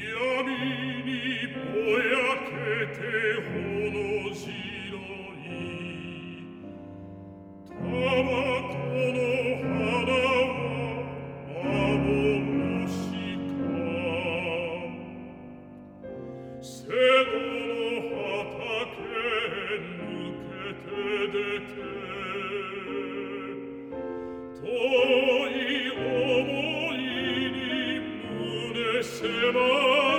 闇にぼやけてほの白いタバコの花は幻か瀬戸の畑抜けて出て遠い想いに胸狭い